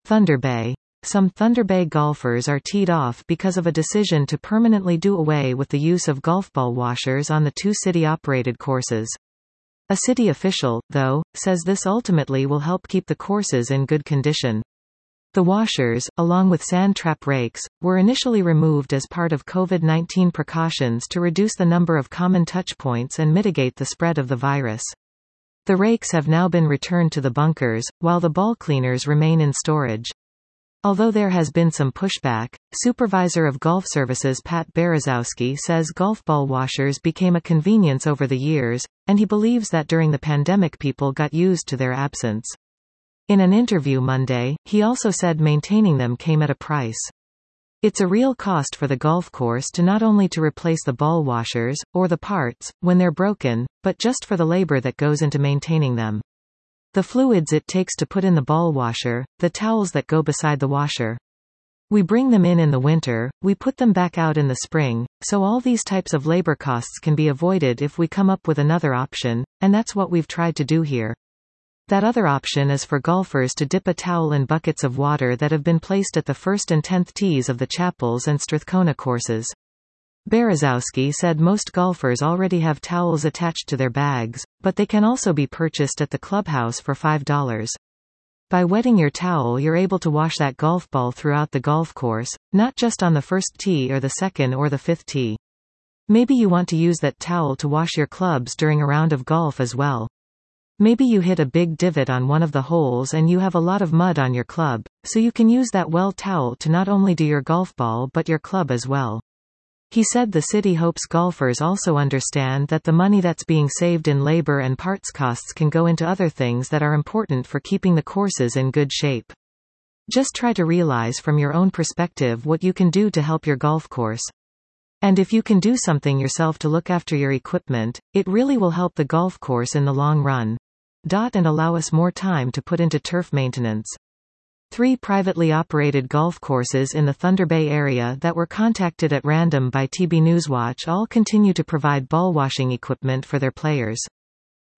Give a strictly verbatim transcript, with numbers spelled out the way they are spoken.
Thunder Bay. Some Thunder Bay golfers are teed off because of a decision to permanently do away with the use of golf ball washers on the two city-operated courses. A city official, though, says this ultimately will help keep the courses in good condition. The washers, along with sand trap rakes, were initially removed as part of COVID nineteen precautions to reduce the number of common touchpoints and mitigate the spread of the virus. The rakes have now been returned to the bunkers, while the ball cleaners remain in storage. Although there has been some pushback, Supervisor of Golf Services Pat Berezowski says golf ball washers became a convenience over the years, and he believes that during the pandemic people got used to their absence. In an interview Monday, he also said maintaining them came at a price. It's a real cost for the golf course to not only to replace the ball washers, or the parts, when they're broken, but just for the labor that goes into maintaining them. The fluids it takes to put in the ball washer, the towels that go beside the washer. We bring them in in the winter, we put them back out in the spring, so all these types of labor costs can be avoided if we come up with another option, and that's what we've tried to do here. That other option is for golfers to dip a towel in buckets of water that have been placed at the first and tenth tees of the Chapels and Strathcona courses. Berezowski said most golfers already have towels attached to their bags, but they can also be purchased at the clubhouse for five dollars. By wetting your towel you're able to wash that golf ball throughout the golf course, not just on the first tee or the second or the fifth tee. Maybe you want to use that towel to wash your clubs during a round of golf as well. Maybe you hit a big divot on one of the holes and you have a lot of mud on your club, so you can use that well towel to not only do your golf ball but your club as well. He said the city hopes golfers also understand that the money that's being saved in labor and parts costs can go into other things that are important for keeping the courses in good shape. Just try to realize from your own perspective what you can do to help your golf course. And if you can do something yourself to look after your equipment, it really will help the golf course in the long run. And allow us more time to put into turf maintenance. Three privately operated golf courses in the Thunder Bay area that were contacted at random by T B Newswatch all continue to provide ball washing equipment for their players.